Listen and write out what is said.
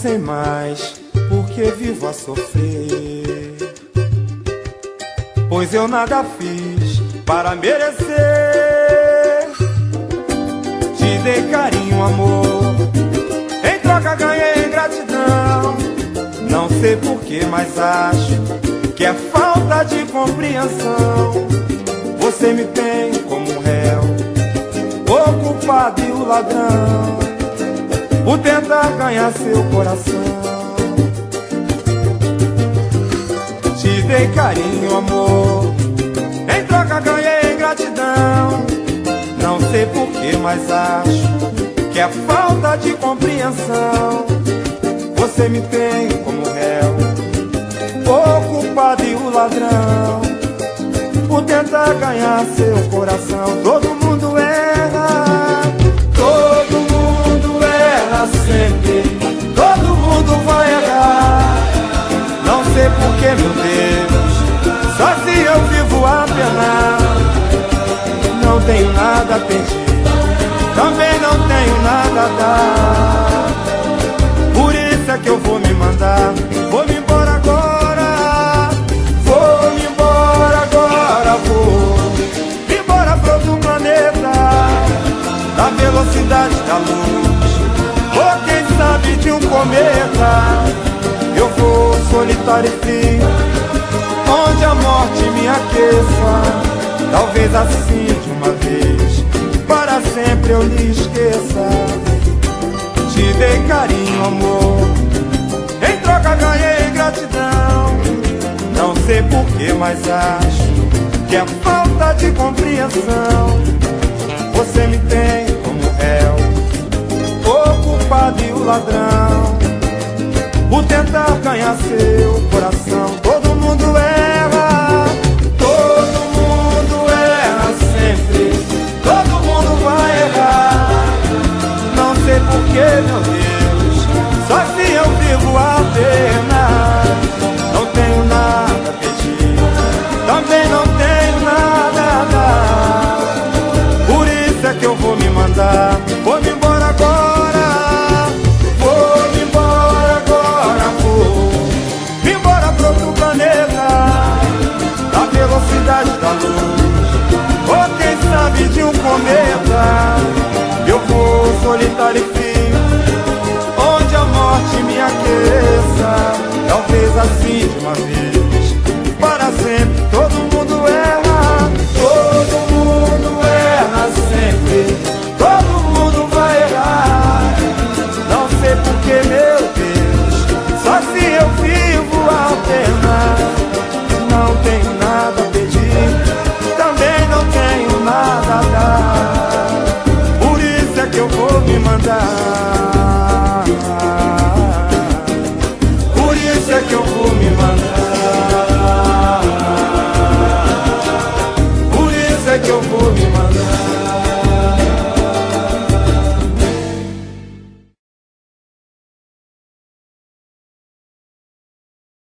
sei mais porque vivo a sofrer, pois eu nada fiz para merecer. Te dei carinho, amor, em troca ganhei gratidão. Não sei porquê, mas acho que é falta de compreensão. Você me tem como réu, o culpado e o ladrão, por tentar ganhar seu coração. Te dei carinho, amor, em troca ganhei gratidão. Não sei porquê, mas acho que é falta de compreensão. Você me tem como réu, o culpado e o ladrão, por tentar ganhar seu coração. Todo mundo erra, todo mundo erra sempre, todo mundo vai errar. Não sei porquê, meu Deus, sozinho eu vivo a penar. Não tenho nada a pedir, também não tenho nada a dar. Por isso é que eu vou me mandar, vou me embora agora. Vou me embora agora, vou me embora pra outro planeta, da velocidade da luz, ou quem sabe de um cometa. Eu vou solitário e frio, onde a morte me aqueça. Talvez assim de uma vez, para sempre eu lhe esqueça. Te dei carinho, amor, em troca ganhei gratidão. Não sei porquê, mas acho que é falta de compreensão. Você me tem como réu, o culpado e o ladrão, por tentar ganhar seu coração. Todo mundo erra, todo mundo erra sempre, todo mundo vai errar. Não sei porquê, meu Deus, sozinho eu vivo a pena. Não tenho nada a pedir, também não tenho nada a dar. Por isso é que eu vou me mandar, vou me embora agora. Vou me embora agora, vou me embora pra outro planeta, da velocidade da luz, ou quem sabe de um cometa. Eu vou solitário e frio, onde a morte me aqueça. Talvez assim de uma vez,